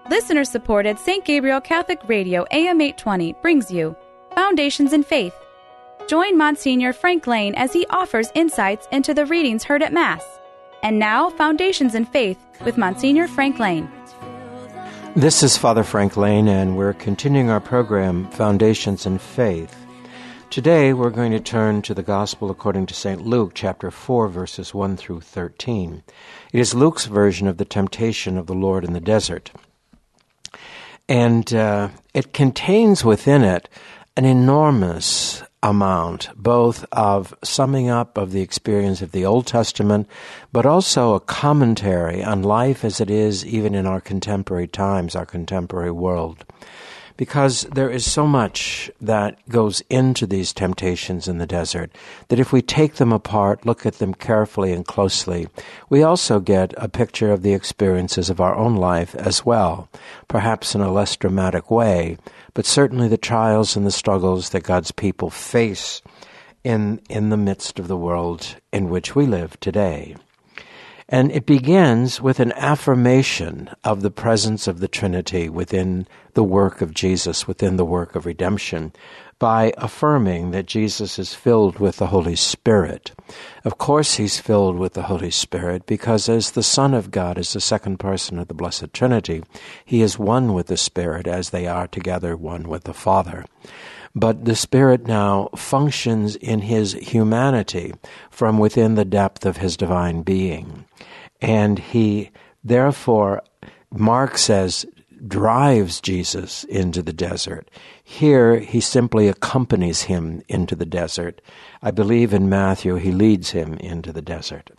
Listener-supported St. Gabriel Catholic Radio AM 820 brings you Foundations in Faith. Join Monsignor Frank Lane as he offers insights into the readings heard at Mass. And now, Foundations in Faith with Monsignor Frank Lane. This is Father Frank Lane, and we're continuing our program, Foundations in Faith. Today, we're going to turn to the Gospel according to St. Luke, chapter 4, verses 1 through 13. It is Luke's version of the temptation of the Lord in the desert. And it contains within it an enormous amount, both of summing up of the experience of the Old Testament, but also a commentary on life as it is even in our contemporary times, our contemporary world. Because there is so much that goes into these temptations in the desert that if we take them apart, look at them carefully and closely, we also get a picture of the experiences of our own life as well, perhaps in a less dramatic way, but certainly the trials and the struggles that God's people face in the midst of the world in which we live today. And it begins with an affirmation of the presence of the Trinity within the work of Jesus, within the work of redemption, by affirming that Jesus is filled with the Holy Spirit. Of course he's filled with the Holy Spirit because as the Son of God, as the second person of the Blessed Trinity, he is one with the Spirit as they are together one with the Father. But the Spirit now functions in his humanity from within the depth of his divine being. And he, therefore, Mark says, drives Jesus into the desert. Here, he simply accompanies him into the desert. I believe in Matthew, he leads him into the desert.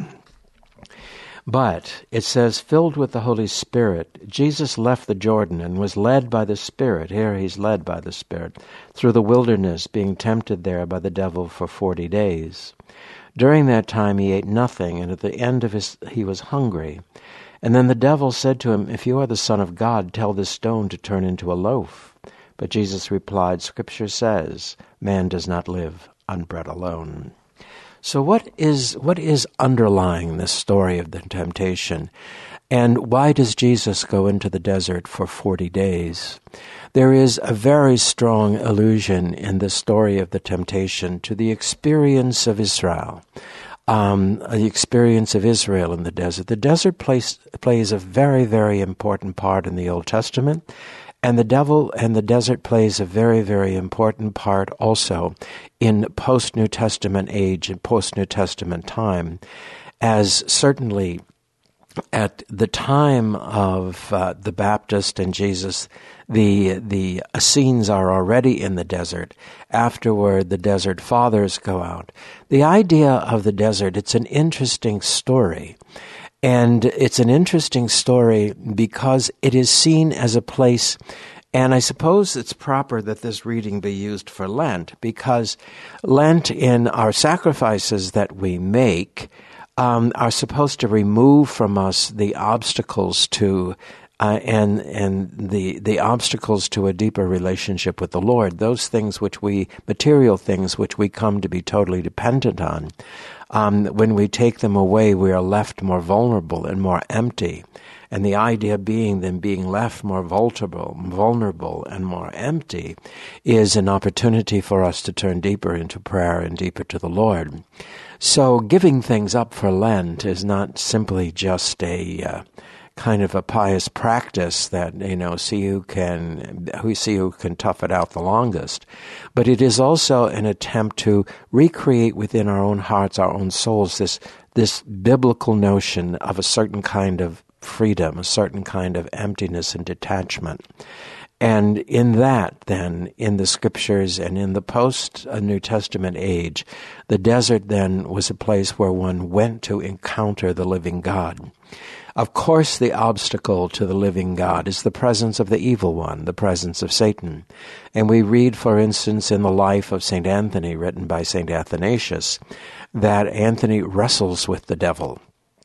But it says, filled with the Holy Spirit, Jesus left the Jordan and was led by the Spirit. Here he's led by the Spirit through the wilderness, being tempted there by the devil for 40 days. During that time he ate nothing, and at the end of he was hungry. And then the devil said to him, if you are the Son of God, tell this stone to turn into a loaf. But Jesus replied, Scripture says, man does not live on bread alone. So what is underlying this story of the temptation? And why does Jesus go into the desert for 40 days? There is a very strong allusion in the story of the temptation to the experience of Israel, the experience of Israel in the desert. The desert plays a very, very important part in the Old Testament. And the devil and the desert plays a very, very important part also in post-New Testament age and post-New Testament time, as certainly at the time of the Baptist and Jesus, the Essenes are already in the desert. Afterward, the desert fathers go out. The idea of the desert, it's an interesting story. And it's an interesting story because it is seen as a place, and I suppose it's proper that this reading be used for Lent, because Lent in our sacrifices that we make are supposed to remove from us the obstacles to and the obstacles to a deeper relationship with the Lord, those things material things which we come to be totally dependent on. When we take them away, we are left more vulnerable and more empty. And the idea being them being left more vulnerable and more empty is an opportunity for us to turn deeper into prayer and deeper to the Lord. So giving things up for Lent is not simply just a kind of a pious practice that, see who can tough it out the longest. But it is also an attempt to recreate within our own hearts, our own souls, this biblical notion of a certain kind of freedom, a certain kind of emptiness and detachment. And in that, then, in the Scriptures and in the post-New Testament age, the desert then was a place where one went to encounter the living God. Of course, the obstacle to the living God is the presence of the evil one, the presence of Satan. And we read, for instance, in the life of St. Anthony, written by St. Athanasius, that Anthony wrestles with the devil.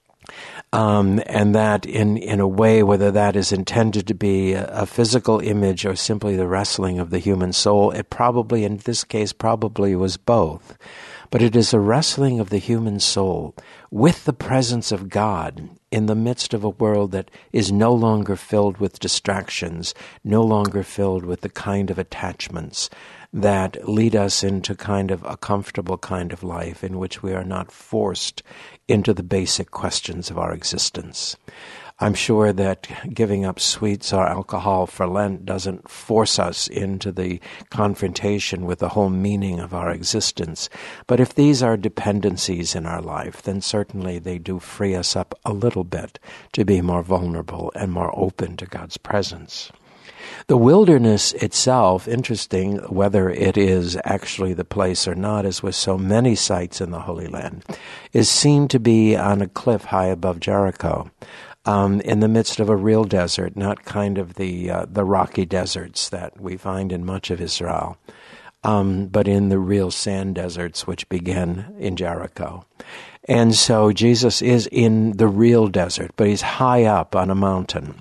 And that in a way, whether that is intended to be a physical image or simply the wrestling of the human soul, it probably, in this case, probably was both. But it is a wrestling of the human soul with the presence of God in the midst of a world that is no longer filled with distractions, no longer filled with the kind of attachments that lead us into kind of a comfortable kind of life in which we are not forced into the basic questions of our existence. I'm sure that giving up sweets or alcohol for Lent doesn't force us into the confrontation with the whole meaning of our existence. But if these are dependencies in our life, then certainly they do free us up a little bit to be more vulnerable and more open to God's presence. The wilderness itself, interesting whether it is actually the place or not, as with so many sites in the Holy Land, is seen to be on a cliff high above Jericho. In the midst of a real desert, not kind of the rocky deserts that we find in much of Israel, but in the real sand deserts which begin in Jericho. And so Jesus is in the real desert, but he's high up on a mountain.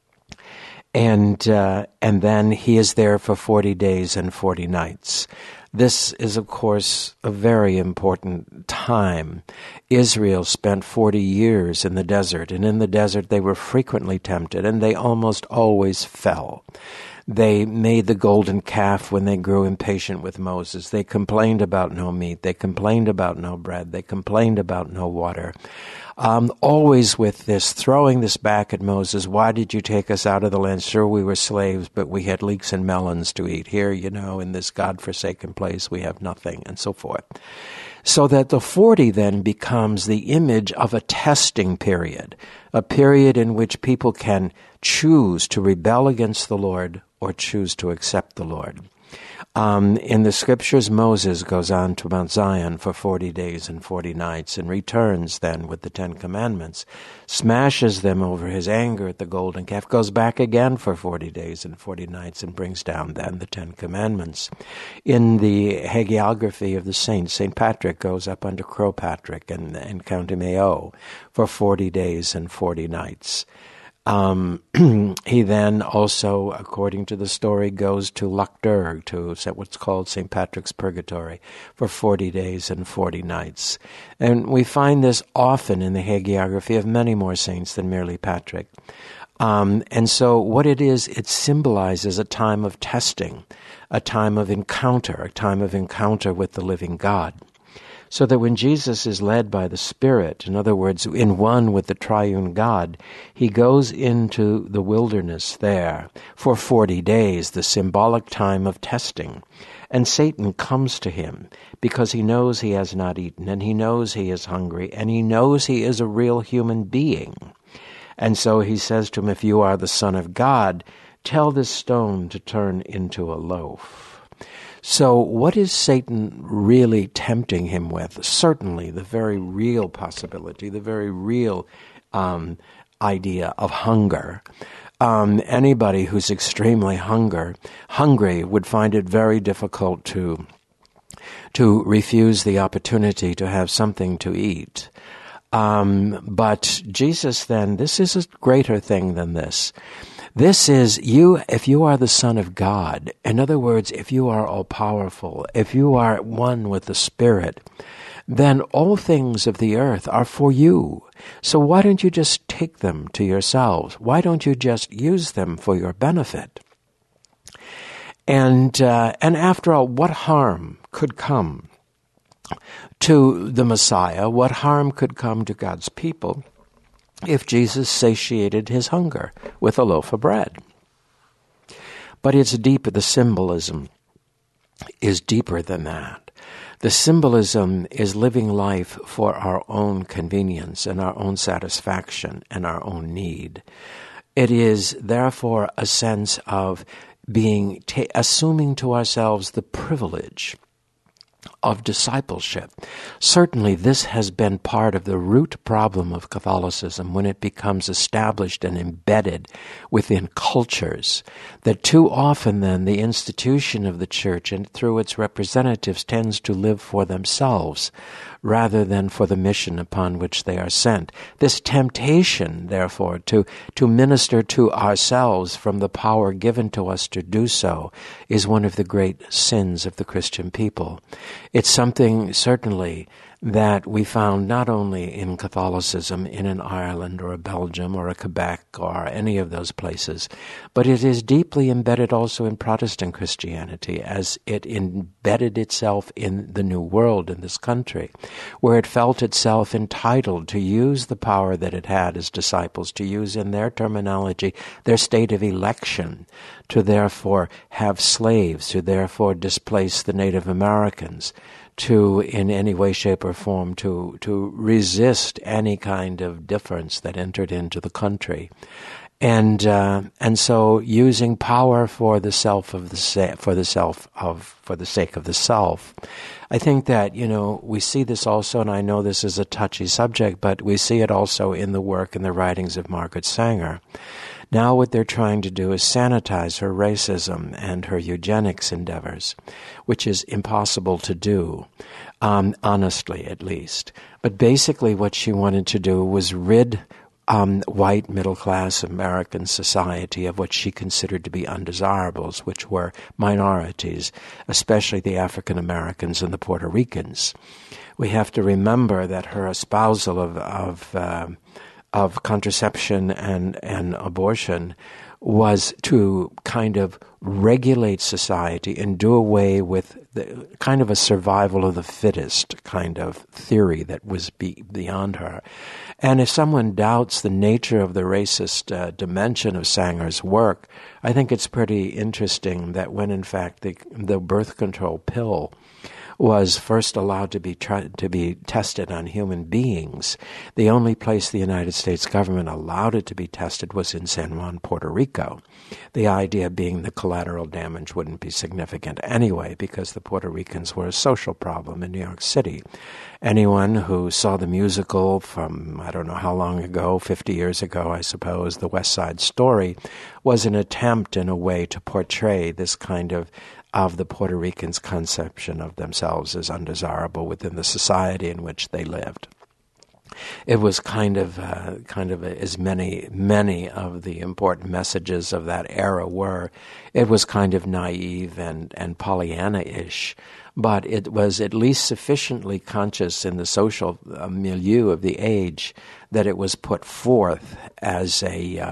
And then he is there for 40 days and 40 nights. This is, of course, a very important time. Israel spent 40 years in the desert, and in the desert they were frequently tempted, and they almost always fell. They made the golden calf when they grew impatient with Moses. They complained about no meat. They complained about no bread. They complained about no water. Always with this, throwing this back at Moses. Why did you take us out of the land? Sure, we were slaves, but we had leeks and melons to eat. Here, in this God-forsaken place, we have nothing, and so forth. So that the 40 then becomes the image of a testing period, a period in which people can choose to rebel against the Lord or choose to accept the Lord. In the scriptures, Moses goes on to Mount Zion for 40 days and 40 nights and returns then with the 10 Commandments, smashes them over his anger at the golden calf, goes back again for 40 days and 40 nights and brings down then the 10 Commandments. In the hagiography of the saints, St. Patrick goes up under Croagh Patrick in County Mayo for 40 days and 40 nights. He then also, according to the story, goes to Loch Derg, to what's called St. Patrick's Purgatory, for 40 days and 40 nights. And we find this often in the hagiography of many more saints than merely Patrick. And so what it is, it symbolizes a time of testing, a time of encounter with the living God. So that when Jesus is led by the Spirit, in other words, in one with the triune God, he goes into the wilderness there for 40 days, the symbolic time of testing. And Satan comes to him because he knows he has not eaten, and he knows he is hungry, and he knows he is a real human being. And so he says to him, if you are the Son of God, tell this stone to turn into a loaf. So what is Satan really tempting him with? Certainly the very real possibility, the very real idea of hunger. Anybody who's extremely hungry would find it very difficult to refuse the opportunity to have something to eat. But Jesus then, this is a greater thing than this. This is you, if you are the Son of God, in other words, if you are all-powerful, if you are one with the Spirit, then all things of the earth are for you. So why don't you just take them to yourselves? Why don't you just use them for your benefit? And after all, what harm could come to the Messiah? What harm could come to God's people if Jesus satiated his hunger with a loaf of bread? But it's deeper. The symbolism is deeper than that. The symbolism is living life for our own convenience and our own satisfaction and our own need. It is therefore a sense of assuming to ourselves the privilege of discipleship. Certainly this has been part of the root problem of Catholicism when it becomes established and embedded within cultures, that too often then the institution of the Church and through its representatives tends to live for themselves rather than for the mission upon which they are sent. This temptation, therefore, to minister to ourselves from the power given to us to do so is one of the great sins of the Christian people. It's something, certainly, that we found not only in Catholicism in an Ireland or a Belgium or a Quebec or any of those places, but it is deeply embedded also in Protestant Christianity as it embedded itself in the New World, in this country, where it felt itself entitled to use the power that it had as disciples, to use in their terminology their state of election, to therefore have slaves, to therefore displace the Native Americans, to, in any way, shape, or form, to resist any kind of difference that entered into the country, and so using power for the sake of the self. I think that we see this also, and I know this is a touchy subject, but we see it also in the work and the writings of Margaret Sanger. Now what they're trying to do is sanitize her racism and her eugenics endeavors, which is impossible to do, honestly at least. But basically what she wanted to do was rid white middle-class American society of what she considered to be undesirables, which were minorities, especially the African Americans and the Puerto Ricans. We have to remember that her espousal of contraception and abortion was to kind of regulate society and do away with the kind of a survival of the fittest kind of theory that was beyond her. And if someone doubts the nature of the racist dimension of Sanger's work, I think it's pretty interesting that when in fact the birth control pill was first allowed to be tested on human beings, the only place the United States government allowed it to be tested was in San Juan, Puerto Rico. The idea being the collateral damage wouldn't be significant anyway, because the Puerto Ricans were a social problem in New York City. Anyone who saw the musical from, I don't know how long ago, 50 years ago, I suppose, The West Side Story, was an attempt in a way to portray this kind of the Puerto Ricans' conception of themselves as undesirable within the society in which they lived. It was kind of as many of the important messages of that era were. It was kind of naive and Pollyanna-ish, but it was at least sufficiently conscious in the social milieu of the age that it was put forth as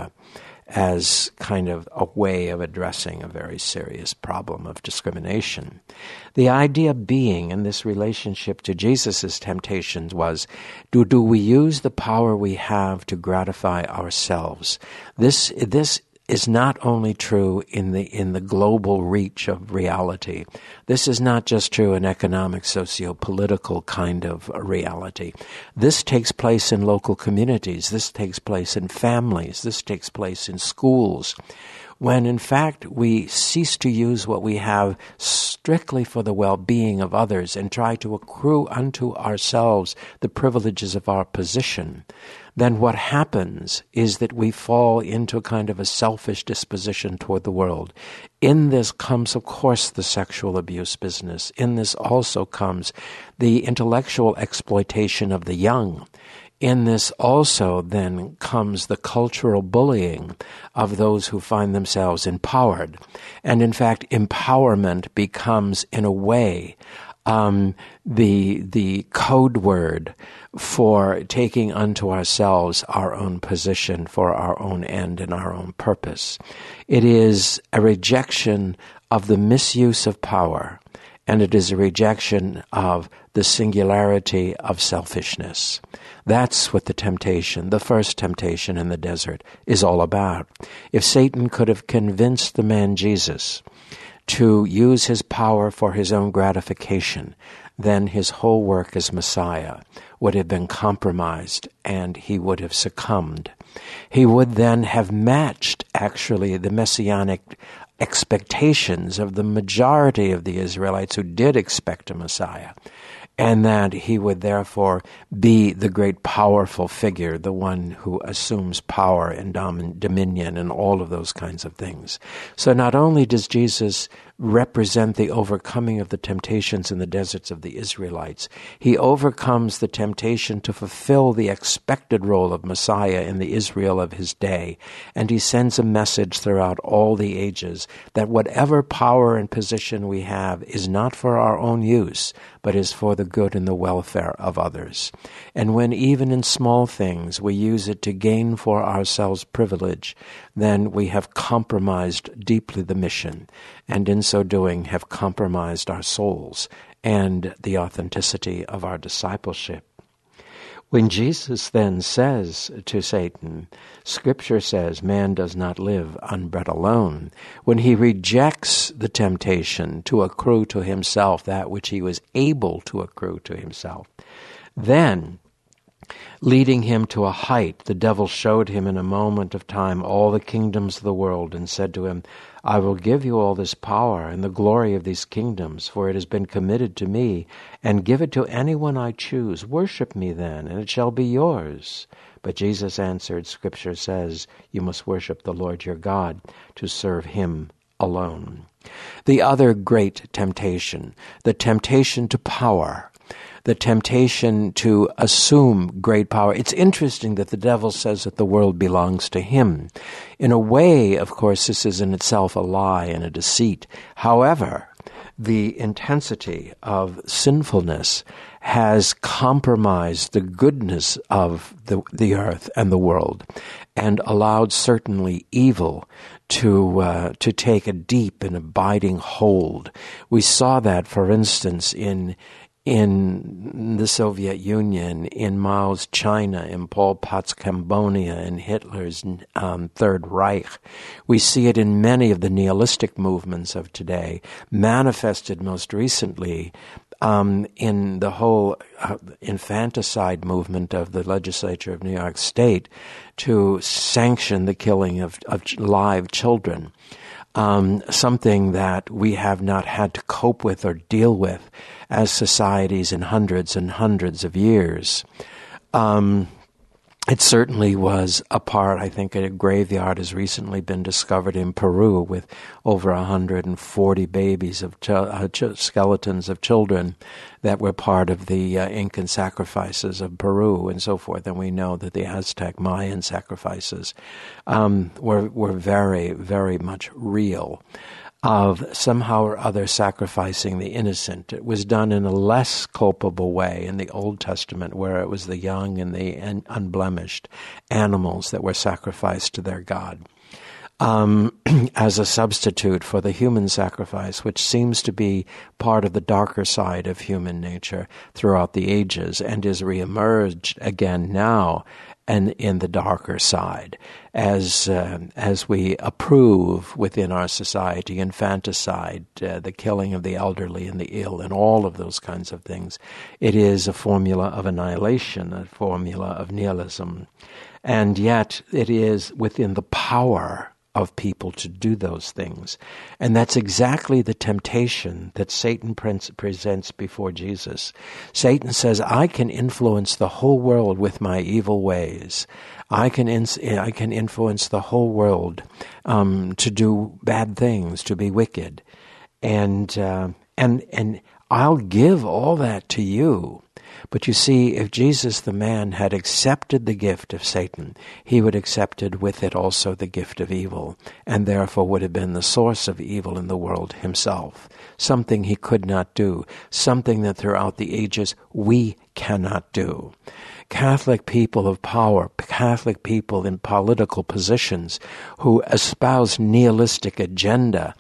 kind of a way of addressing a very serious problem of discrimination. The idea being in this relationship to Jesus' temptations was, do we use the power we have to gratify ourselves? This is not only true in the global reach of reality. This is not just true in economic, socio-political kind of reality. This takes place in local communities. This takes place in families. This takes place in schools. When in fact we cease to use what we have strictly for the well-being of others and try to accrue unto ourselves the privileges of our position, then what happens is that we fall into a kind of a selfish disposition toward the world. In this comes, of course, the sexual abuse business. In this also comes the intellectual exploitation of the young. In this also then comes the cultural bullying of those who find themselves empowered. And in fact, empowerment becomes, in a way, the code word for taking unto ourselves our own position for our own end and our own purpose. It is a rejection of the misuse of power, and it is a rejection of the singularity of selfishness. That's what the first temptation in the desert, is all about. If Satan could have convinced the man Jesus to use his power for his own gratification, then his whole work as Messiah would have been compromised and he would have succumbed. He would then have matched, actually, the messianic expectations of the majority of the Israelites who did expect a Messiah, and that he would therefore be the great powerful figure, the one who assumes power and dominion and all of those kinds of things. So not only does Jesus represent the overcoming of the temptations in the deserts of the Israelites. He overcomes the temptation to fulfill the expected role of Messiah in the Israel of his day. And he sends a message throughout all the ages that whatever power and position we have is not for our own use, but is for the good and the welfare of others. And when even in small things we use it to gain for ourselves privilege, then we have compromised deeply the mission, and in so doing have compromised our souls and the authenticity of our discipleship. When Jesus then says to Satan, Scripture says man does not live on bread alone, when he rejects the temptation to accrue to himself that which he was able to accrue to himself, then, leading him to a height, the devil showed him in a moment of time all the kingdoms of the world and said to him, I will give you all this power and the glory of these kingdoms, for it has been committed to me, and give it to anyone I choose. Worship me then, and it shall be yours. But Jesus answered, Scripture says, you must worship the Lord your God, to serve him alone. The other great temptation, the temptation to power, the temptation to assume great power. It's interesting that the devil says that the world belongs to him. In a way, of course, this is in itself a lie and a deceit. However, the intensity of sinfulness has compromised the goodness of the earth and the world, and allowed certainly evil to take a deep and abiding hold. We saw that, for instance, in the Soviet Union, in Mao's China, in Pol Pot's Cambodia, in Hitler's Third Reich. We see it in many of the nihilistic movements of today, manifested most recently in the whole infanticide movement of the legislature of New York State to sanction the killing of live children. Something that we have not had to cope with or deal with as societies in hundreds and hundreds of years. It certainly was a part, I think a graveyard has recently been discovered in Peru with over 140 babies of skeletons of children that were part of the Incan sacrifices of Peru and so forth. And we know that the Aztec Mayan sacrifices were very, very much real, of somehow or other sacrificing the innocent. It was done in a less culpable way in the Old Testament, where it was the young and the unblemished animals that were sacrificed to their God, as a substitute for the human sacrifice, which seems to be part of the darker side of human nature throughout the ages and is reemerged again now and in the darker side, as we approve within our society infanticide, the killing of the elderly and the ill, and all of those kinds of things. It is a formula of annihilation, a formula of nihilism, and yet it is within the power of people to do those things. And that's exactly the temptation that Satan presents before Jesus. Satan says, I can influence the whole world with my evil ways. I can influence the whole world to do bad things, to be wicked. And I'll give all that to you. But you see, if Jesus the man had accepted the gift of Satan, he would have accepted with it also the gift of evil, and therefore would have been the source of evil in the world himself. Something he could not do, something that throughout the ages we cannot do. Catholic people of power, Catholic people in political positions who espouse nihilistic agenda,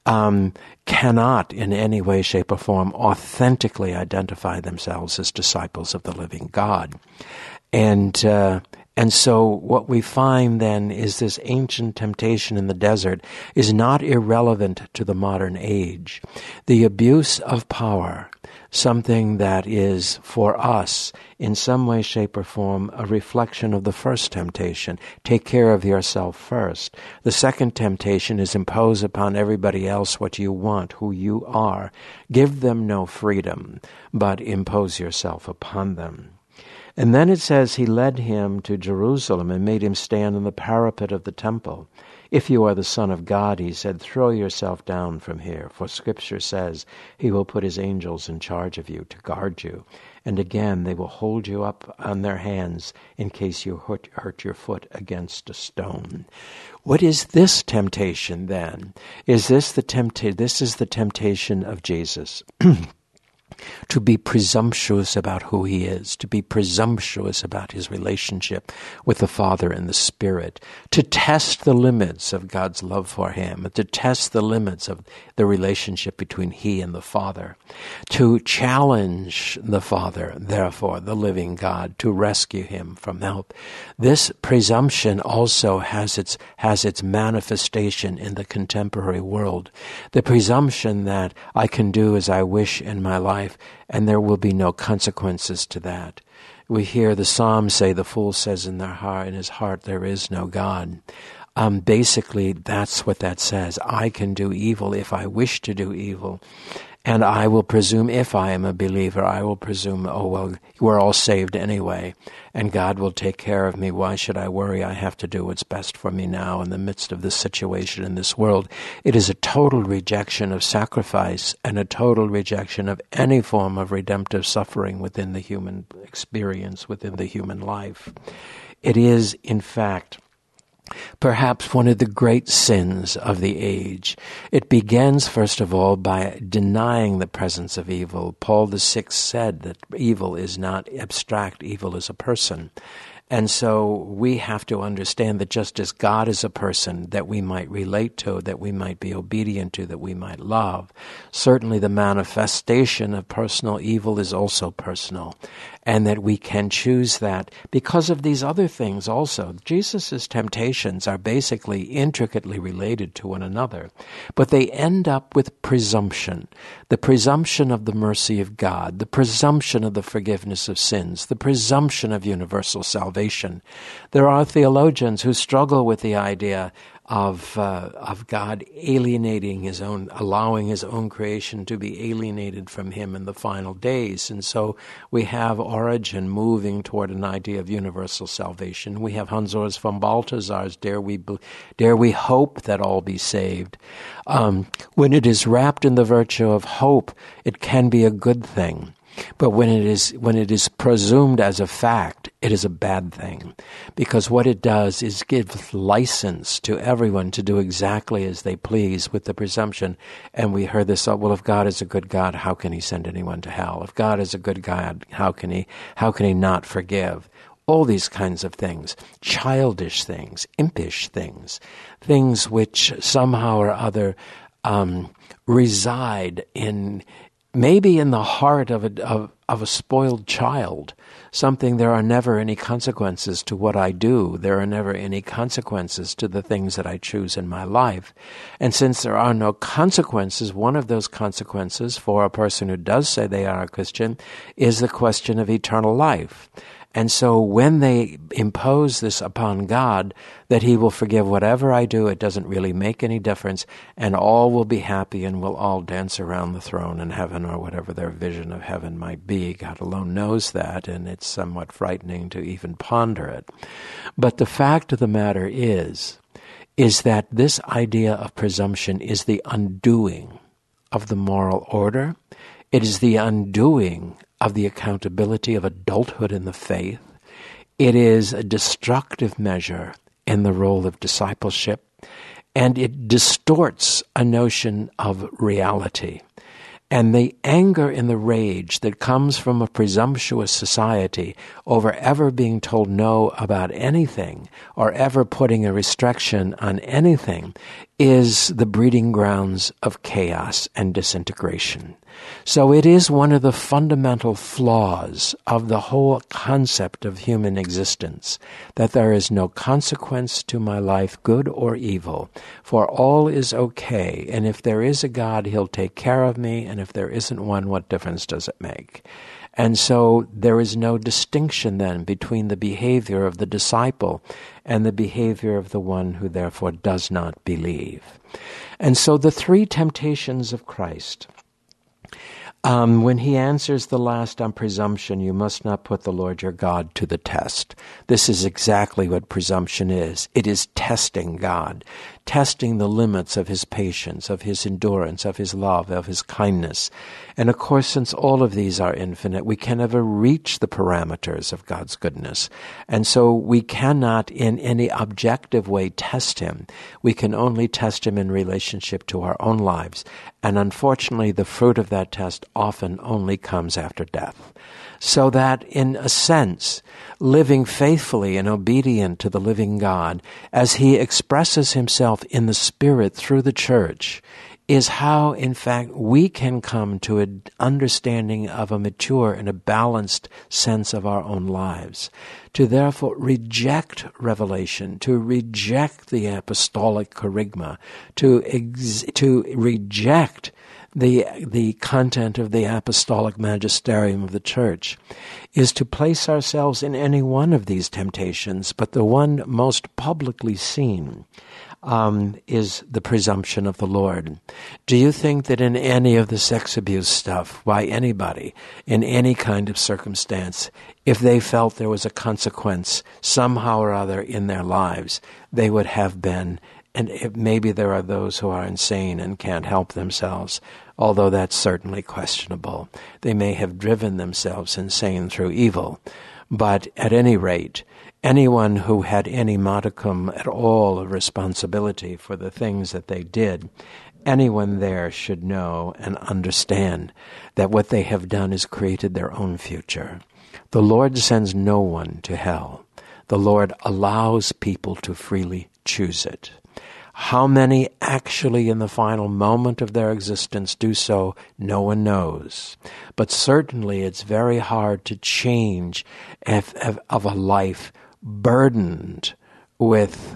cannot in any way, shape, or form authentically identify themselves as disciples of the living God. And so what we find then is this ancient temptation in the desert is not irrelevant to the modern age. The abuse of power, something that is for us in some way, shape, or form a reflection of the first temptation. Take care of yourself first. The second temptation is impose upon everybody else what you want, who you are. Give them no freedom, but impose yourself upon them. And then it says he led him to Jerusalem and made him stand on the parapet of the temple. If you are the Son of God, he said, throw yourself down from here, for Scripture says he will put his angels in charge of you to guard you. And again, they will hold you up on their hands in case you hurt your foot against a stone. What is this temptation then? This is the temptation of Jesus. To be presumptuous about who he is, to be presumptuous about his relationship with the Father and the Spirit, to test the limits of God's love for him, to test the limits of the relationship between he and the Father, to challenge the Father, therefore, the living God, to rescue him from help. This presumption also has its manifestation in the contemporary world. The presumption that I can do as I wish in my life, and there will be no consequences to that. We hear the Psalms say, the fool says in his heart, there is no God. Basically, that's what that says. I can do evil if I wish to do evil. And I will presume, if I am a believer, I will presume, oh, well, we're all saved anyway, and God will take care of me. Why should I worry? I have to do what's best for me now in the midst of this situation in this world. It is a total rejection of sacrifice and a total rejection of any form of redemptive suffering within the human experience, within the human life. It is, in fact, perhaps one of the great sins of the age. It begins, first of all, by denying the presence of evil. Paul VI said that evil is not abstract, evil is a person. And so we have to understand that just as God is a person that we might relate to, that we might be obedient to, that we might love, certainly the manifestation of personal evil is also personal, and that we can choose that because of these other things also. Jesus' temptations are basically intricately related to one another, but they end up with presumption. The presumption of the mercy of God, the presumption of the forgiveness of sins, the presumption of universal salvation. There are theologians who struggle with the idea of God alienating his own, allowing his own creation to be alienated from him in the final days. And so we have Origen moving toward an idea of universal salvation. We have Hans Urs von Balthasar's Dare we hope that all be saved. When it is wrapped in the virtue of hope, it can be a good thing. But when it is presumed as a fact, it is a bad thing, because what it does is give license to everyone to do exactly as they please with the presumption. And we heard this, well, if God is a good God, how can he send anyone to hell? If God is a good God, how can he not forgive? All these kinds of things, childish things, impish things, things which somehow or other reside in, maybe in the heart of a spoiled child, something there are never any consequences to what I do. There are never any consequences to the things that I choose in my life. And since there are no consequences, one of those consequences for a person who does say they are a Christian is the question of eternal life. And so when they impose this upon God, that he will forgive whatever I do, it doesn't really make any difference, and all will be happy and we'll all dance around the throne in heaven, or whatever their vision of heaven might be. God alone knows that, and it's somewhat frightening to even ponder it. But the fact of the matter is that this idea of presumption is the undoing of the moral order. It is the undoing of the accountability of adulthood in the faith. It is a destructive measure in the role of discipleship, and it distorts a notion of reality. And the anger and the rage that comes from a presumptuous society over ever being told no about anything, or ever putting a restriction on anything, is the breeding grounds of chaos and disintegration. So it is one of the fundamental flaws of the whole concept of human existence, that there is no consequence to my life, good or evil, for all is okay, and if there is a God, he'll take care of me, and if there isn't one, what difference does it make? And so there is no distinction then between the behavior of the disciple and the behavior of the one who therefore does not believe. And so the three temptations of Christ When he answers the last on presumption, you must not put the Lord your God to the test. This is exactly what presumption is. It is testing God, testing the limits of his patience, of his endurance, of his love, of his kindness. And of course, since all of these are infinite, we can never reach the parameters of God's goodness. And so we cannot in any objective way test him. We can only test him in relationship to our own lives. And unfortunately, the fruit of that test often only comes after death. So that, in a sense, living faithfully and obedient to the living God, as he expresses himself in the Spirit through the church, is how, in fact, we can come to an understanding of a mature and a balanced sense of our own lives. To therefore reject revelation, to reject the apostolic kerygma, to reject the content of the apostolic magisterium of the church, is to place ourselves in any one of these temptations, but the one most publicly seen is the presumption of the Lord. Do you think that in any of the sex abuse stuff, by anybody, in any kind of circumstance, if they felt there was a consequence somehow or other in their lives, they would have been, and maybe there are those who are insane and can't help themselves, although that's certainly questionable. They may have driven themselves insane through evil. But at any rate, anyone who had any modicum at all of responsibility for the things that they did, anyone there should know and understand that what they have done is created their own future. The Lord sends no one to hell. The Lord allows people to freely choose it. How many actually in the final moment of their existence do so, no one knows. But certainly it's very hard to change of a life burdened with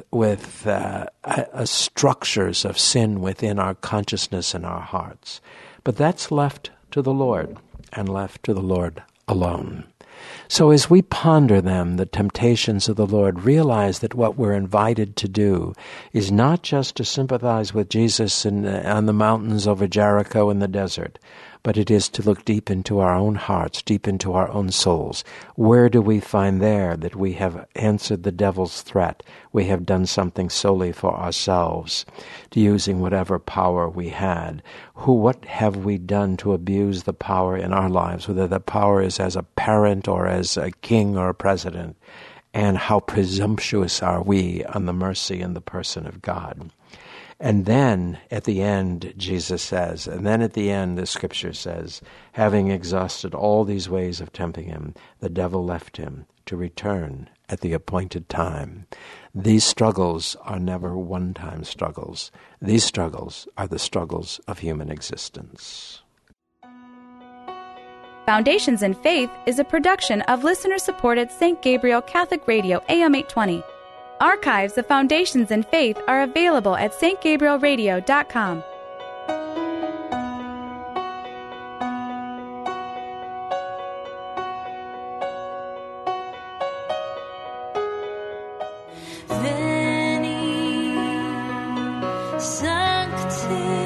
structures of sin within our consciousness and our hearts. But that's left to the Lord, and left to the Lord alone. So as we ponder them, the temptations of the Lord, realize that what we're invited to do is not just to sympathize with Jesus on the mountains over Jericho in the desert, but it is to look deep into our own hearts, deep into our own souls. Where do we find there that we have answered the devil's threat? We have done something solely for ourselves, using whatever power we had. What have we done to abuse the power in our lives, whether the power is as a parent or as a king or a president? And how presumptuous are we on the mercy and the person of God? And then at the end, Jesus says, and then at the end, the scripture says, having exhausted all these ways of tempting him, the devil left him to return at the appointed time. These struggles are never one-time struggles. These struggles are the struggles of human existence. Foundations in Faith is a production of listener-supported St. Gabriel Catholic Radio AM 820. Archives of Foundations in Faith are available at stgabrielradio.com. Veni, Sancte